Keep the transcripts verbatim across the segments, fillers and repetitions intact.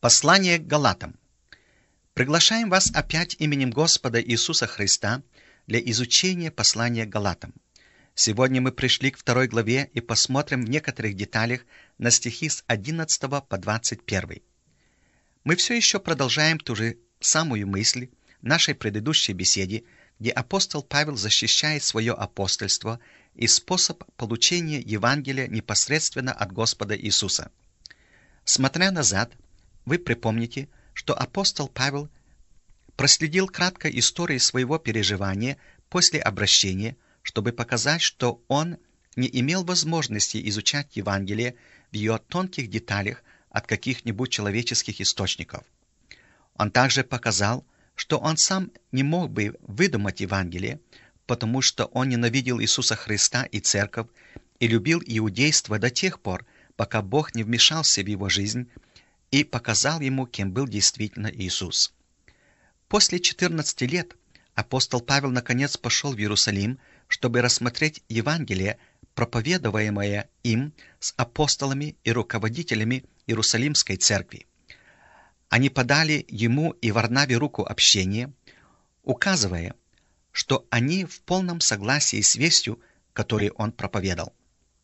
Послание к Галатам. Приглашаем вас опять именем Господа Иисуса Христа для изучения послания к Галатам. Сегодня мы пришли к второй главе и посмотрим в некоторых деталях на стихи с одиннадцатого по двадцать первый. Мы все еще продолжаем ту же самую мысль в нашей предыдущей беседе, где апостол Павел защищает свое апостольство и способ получения Евангелия непосредственно от Господа Иисуса. Смотря назад, вы припомните, что апостол Павел проследил кратко историю своего переживания после обращения, чтобы показать, что он не имел возможности изучать Евангелие в ее тонких деталях от каких-нибудь человеческих источников. Он также показал, что он сам не мог бы выдумать Евангелие, потому что он ненавидел Иисуса Христа и Церковь и любил иудейство до тех пор, пока Бог не вмешался в его жизнь и показал ему, кем был действительно Иисус. После четырнадцати лет апостол Павел наконец пошел в Иерусалим, чтобы рассмотреть Евангелие, проповедуемое им с апостолами и руководителями Иерусалимской церкви. Они подали ему и Варнаве руку общения, указывая, что они в полном согласии с вестью, которую он проповедовал.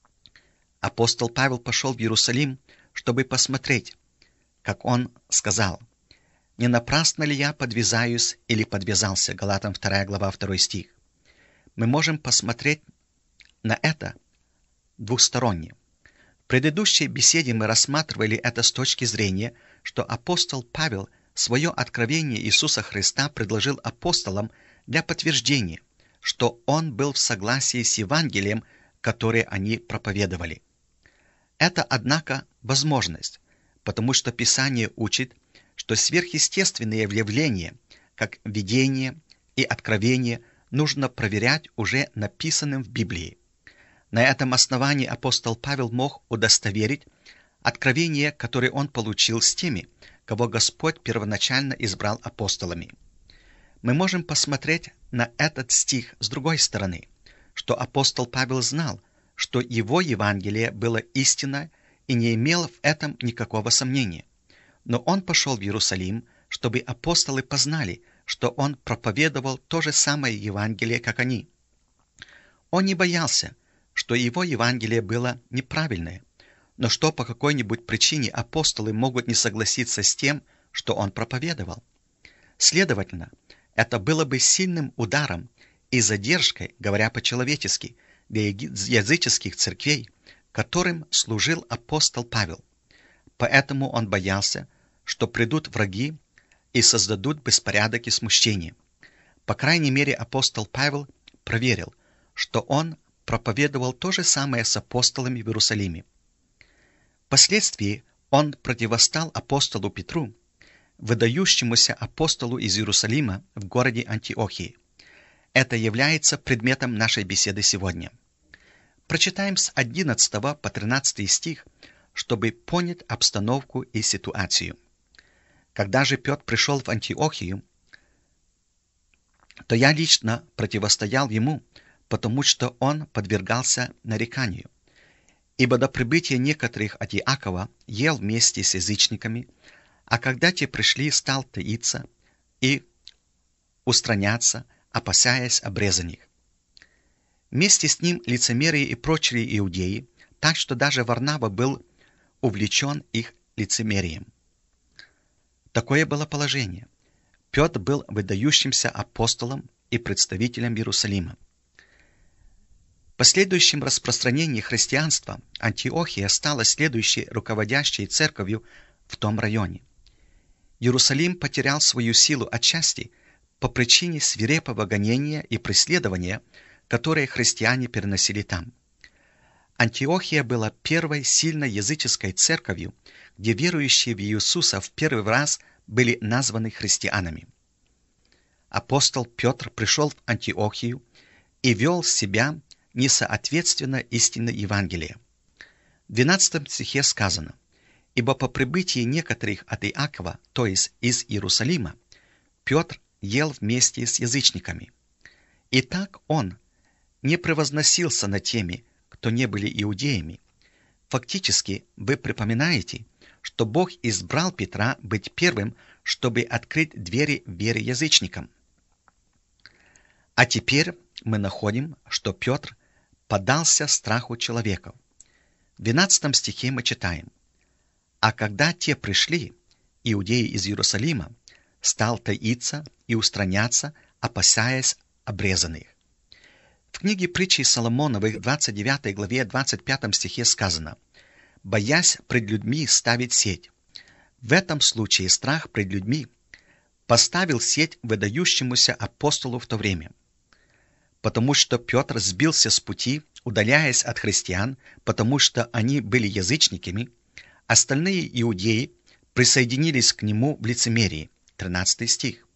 Апостол Павел пошел в Иерусалим, чтобы посмотреть, как он сказал: «Не напрасно ли я подвязаюсь или подвязался?» Галатам вторая глава второй стих. Мы можем посмотреть на это двухсторонне. В предыдущей беседе мы рассматривали это с точки зрения, что апостол Павел свое откровение Иисуса Христа предложил апостолам для подтверждения, что он был в согласии с Евангелием, которое они проповедовали. Это, однако, возможность, потому что Писание учит, что сверхъестественные явления, как видение и откровение, нужно проверять уже написанным в Библии. На этом основании апостол Павел мог удостоверить откровение, которое он получил с теми, кого Господь первоначально избрал апостолами. Мы можем посмотреть на этот стих с другой стороны, что апостол Павел знал, что его Евангелие было истинно и не имел в этом никакого сомнения. Но он пошел в Иерусалим, чтобы апостолы познали, что он проповедовал то же самое Евангелие, как они. Он не боялся, что его Евангелие было неправильное, но что по какой-нибудь причине апостолы могут не согласиться с тем, что он проповедовал. Следовательно, это было бы сильным ударом и задержкой, говоря по-человечески, для языческих церквей, которым служил апостол Павел. Поэтому он боялся, что придут враги и создадут беспорядок и смущение. По крайней мере, апостол Павел проверил, что он проповедовал то же самое с апостолами в Иерусалиме. Впоследствии он противостал апостолу Петру, выдающемуся апостолу из Иерусалима в городе Антиохии. Это является предметом нашей беседы сегодня. Прочитаем с одиннадцатого по тринадцатый стих, чтобы понять обстановку и ситуацию. Когда же Петр пришел в Антиохию, то я лично противостоял ему, потому что он подвергался нареканию. Ибо до прибытия некоторых от Иакова ел вместе с язычниками, а когда те пришли, стал таиться и устраняться, опасаясь обрезаних. Вместе с ним лицемерие и прочие иудеи, так что даже Варнава был увлечен их лицемерием. Такое было положение. Петр был выдающимся апостолом и представителем Иерусалима. В последующем распространении христианства Антиохия стала следующей руководящей церковью в том районе. Иерусалим потерял свою силу отчасти по причине свирепого гонения и преследования, которые христиане переносили там. Антиохия была первой сильной языческой церковью, где верующие в Иисуса в первый раз были названы христианами. Апостол Петр пришел в Антиохию и вел себя несоответственно истине Евангелия. В двенадцатом стихе сказано: «Ибо по прибытии некоторых от Иакова, то есть из Иерусалима, Петр ел вместе с язычниками. И так он не превозносился над теми, кто не были иудеями». Фактически, вы припоминаете, что Бог избрал Петра быть первым, чтобы открыть двери веры язычникам. А теперь мы находим, что Петр поддался страху человеков. В двенадцатом стихе мы читаем: «А когда те пришли, иудеи из Иерусалима, стал таиться и устраняться, опасаясь обрезанных». В книге притчей Соломоновых, двадцать девятой главе, двадцать пятом стихе сказано: «Боясь пред людьми ставить сеть». В этом случае страх пред людьми поставил сеть выдающемуся апостолу в то время. Потому что Петр сбился с пути, удаляясь от христиан, потому что они были язычниками, остальные иудеи присоединились к нему в лицемерии. тринадцатый стих.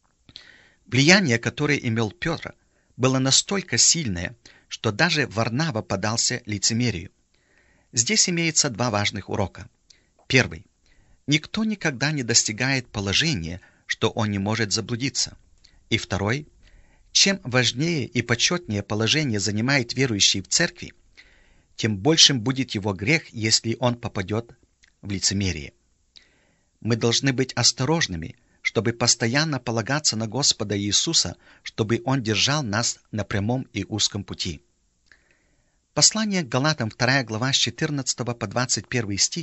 Влияние, которое имел Петр, было настолько сильное, что даже Варнава поддался лицемерию. Здесь имеется два важных урока. Первый. Никто никогда не достигает положения, что он не может заблудиться. И второй. Чем важнее и почетнее положение занимает верующий в церкви, тем большим будет его грех, если он попадет в лицемерие. Мы должны быть осторожными, чтобы постоянно полагаться на Господа Иисуса, чтобы Он держал нас на прямом и узком пути. Послание к Галатам, вторая глава, с четырнадцатого по двадцать первый стих,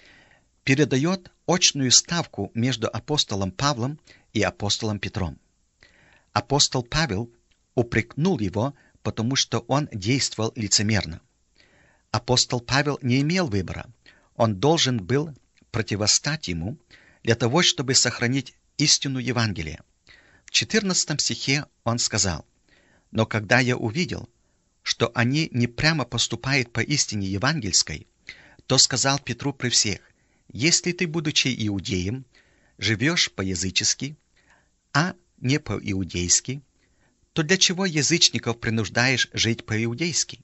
передает очную ставку между апостолом Павлом и апостолом Петром. Апостол Павел упрекнул его, потому что он действовал лицемерно. Апостол Павел не имел выбора. Он должен был противостать ему для того, чтобы сохранить истину Евангелия. В четырнадцатом стихе он сказал: «Но когда я увидел, что они не прямо поступают по истине евангельской, то сказал Петру при всех: если ты, будучи иудеем, живешь по-язычески, а не по-иудейски, то для чего язычников принуждаешь жить по-иудейски?»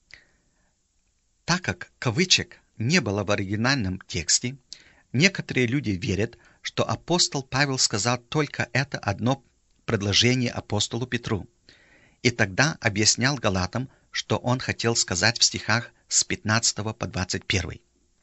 Так как кавычек не было в оригинальном тексте, некоторые люди верят, что апостол Павел сказал только это одно предложение апостолу Петру, и тогда объяснял галатам, что он хотел сказать в стихах с пятнадцатого по двадцать первый.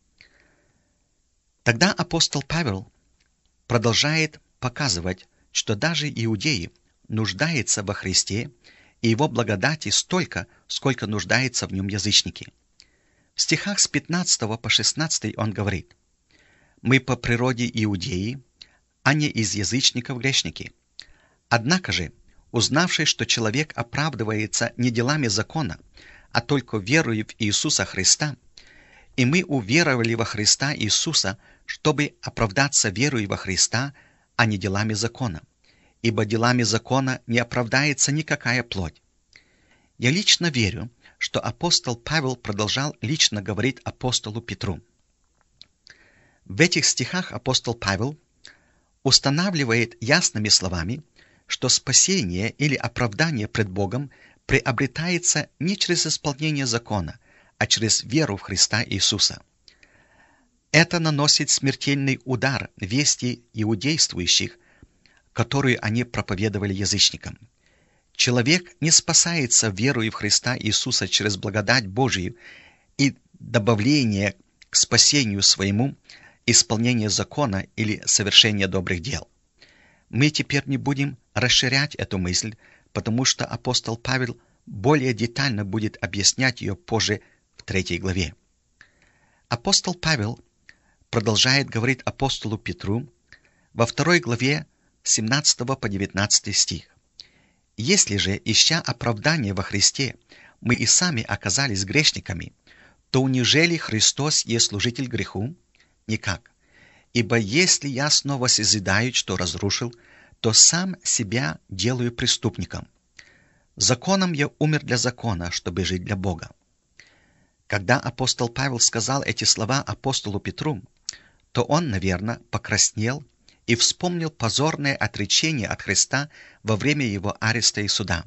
Тогда апостол Павел продолжает показывать, что даже иудеи нуждаются во Христе и Его благодати столько, сколько нуждаются в нем язычники. В стихах с пятнадцатого по шестнадцатый он говорит: «Мы по природе иудеи, а не из язычников грешники. Однако же, узнавший, что человек оправдывается не делами закона, а только верою в Иисуса Христа, и мы уверовали во Христа Иисуса, чтобы оправдаться верою во Христа, а не делами закона. Ибо делами закона не оправдается никакая плоть». Я лично верю, что апостол Павел продолжал лично говорить апостолу Петру. В этих стихах апостол Павел устанавливает ясными словами, что спасение или оправдание пред Богом приобретается не через исполнение закона, а через веру в Христа Иисуса. Это наносит смертельный удар вести иудействующих, которую они проповедовали язычникам. Человек не спасается верою в Христа Иисуса через благодать Божию и добавление к спасению своему исполнение закона или совершение добрых дел. Мы теперь не будем расширять эту мысль, потому что апостол Павел более детально будет объяснять ее позже в третьей главе. Апостол Павел продолжает говорить апостолу Петру во второй главе с семнадцатого по девятнадцатый стих. «Если же, ища оправдание во Христе, мы и сами оказались грешниками, то унижели Христос есть служитель греху? Никак. Ибо если я снова созидаю, что разрушил, то сам себя делаю преступником. Законом я умер для закона, чтобы жить для Бога». Когда апостол Павел сказал эти слова апостолу Петру, то он, наверное, покраснел и вспомнил позорное отречение от Христа во время его ареста и суда.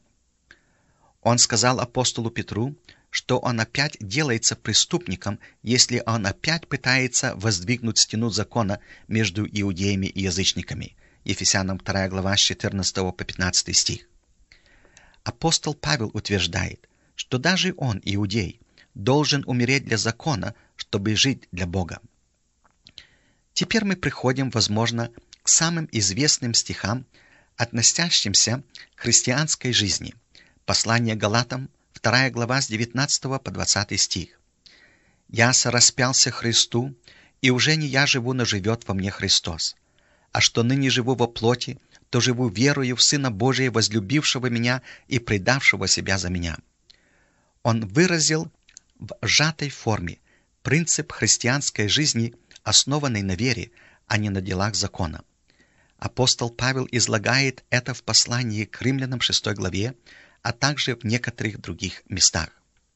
Он сказал апостолу Петру, что он опять делается преступником, если он опять пытается воздвигнуть стену закона между иудеями и язычниками. Ефесянам вторая глава с четырнадцатого по пятнадцатый стих. Апостол Павел утверждает, что даже он, иудей, должен умереть для закона, чтобы жить для Бога. Теперь мы приходим, возможно, к самым известным стихам, относящимся к христианской жизни. Послание Галатам, вторая глава, с девятнадцатого по двадцатый стих. «Я сораспялся Христу, и уже не я живу, но живет во мне Христос. А что ныне живу во плоти, то живу верою в Сына Божия, возлюбившего меня и предавшего себя за меня». Он выразил в сжатой форме принцип христианской жизни, основанной на вере, а не на делах закона. Апостол Павел излагает это в послании к римлянам шестой главе, а также в некоторых других местах.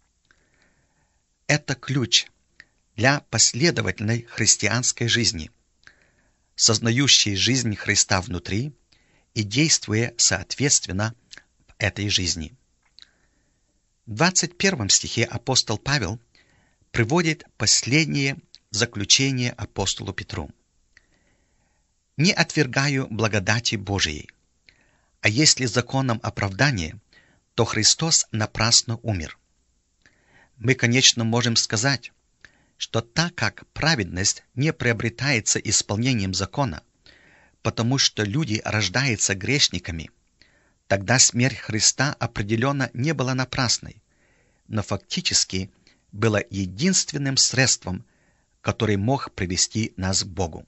Это ключ для последовательной христианской жизни, сознающей жизнь Христа внутри и действуя соответственно в этой жизни. В двадцать первом стихе апостол Павел приводит последнее заключение апостолу Петру. «Не отвергаю благодати Божией, а если законом оправдание, то Христос напрасно умер». Мы, конечно, можем сказать, что так как праведность не приобретается исполнением закона, потому что люди рождаются грешниками, тогда смерть Христа определенно не была напрасной, но фактически была единственным средством, который мог привести нас к Богу.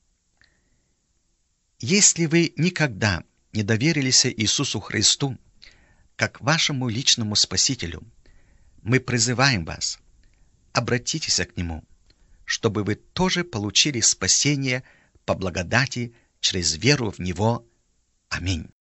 Если вы никогда не доверились Иисусу Христу как вашему личному Спасителю, мы призываем вас, обратитесь к Нему, чтобы вы тоже получили спасение по благодати через веру в Него. Аминь.